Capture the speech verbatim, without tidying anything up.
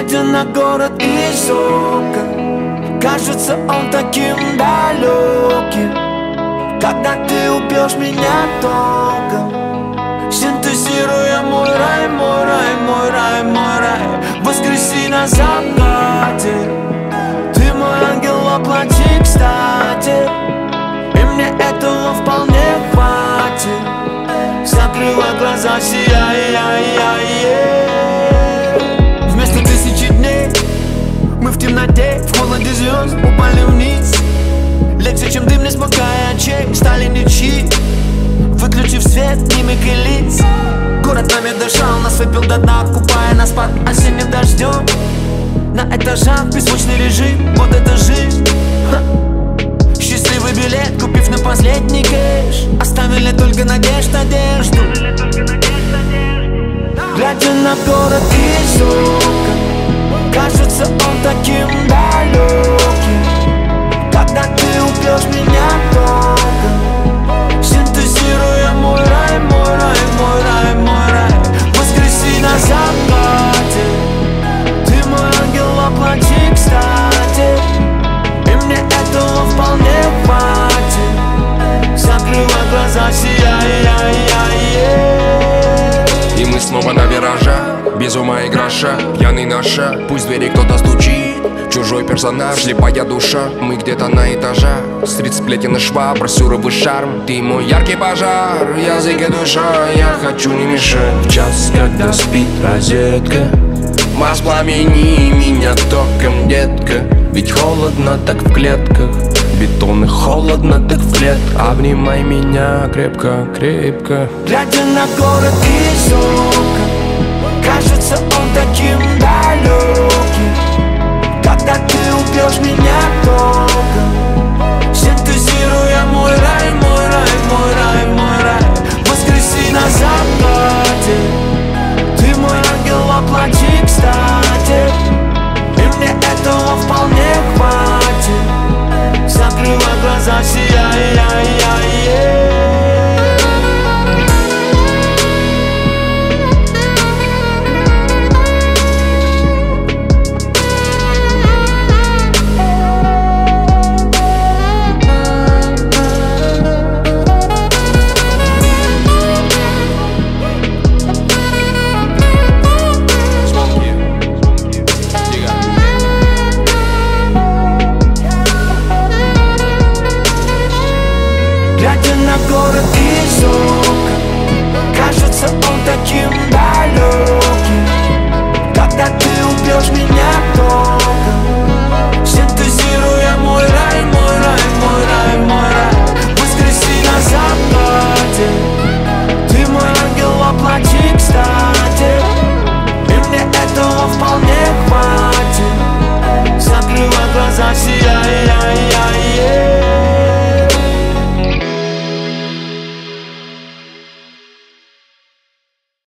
Глядя на город из окон, кажется он таким далеким. Когда ты убьешь меня током, синтезируя мой рай, мой рай, мой рай, мой рай. Воскреси на закате, ты мой ангел воплоти, кстати. И мне этого вполне хватит. Закрывай глаза, сияй, яй, яй, яй. Вместо тысячи дней мы в темноте, в холоде звезд упали вниз. Легче, чем дым, не смыкая очей, стали ничьи. Выключив свет, мимик и лиц. Город нами дышал, нас выпил до дна, купая нас под осенним дождем. На этажах беззвучный режим, вот это жизнь. Ха. Счастливый билет, купив на последний кэш. Оставили только надежд, надежду. Глядя на город из окон, кажется он таким далеким. Когда ты убьешь меня током, синтезируя мой рай, мой рай, мой рай, мой рай. Воскреси на закате, ты мой ангел воплоти, кстати. И мне этого вполне хватит. Закрывай глаза, сияй, яй, яй, яй. И мы снова на виражах, без ума и гроша. Пьяный на шаг, пусть двери кто-то стучит. Чужой персонаж, слепая душа. Мы где-то на этажах, стрит сплетен и швабра, сюровый шарм. Ты мой яркий пожар, язык и душа. Я хочу не мешать. В час, когда спит розетка, воспламени меня током, детка. ведь холодно так в клетках, бетон и холодно так в клетках. Обнимай меня крепко, крепко. Глядя на город из окон, кажется он таким далеким. Когда ты убьешь меня током, синтезируя мой рай, мой рай, мой рай, мой рай. Воскреси на закате, ты мой ангел воплоти, кстати. И мне этого вполне хватит. Закрывай глаза, сияй, яй, яй, яй. Глядя на город из окон, кажется он таким далеким. Когда ты убьешь меня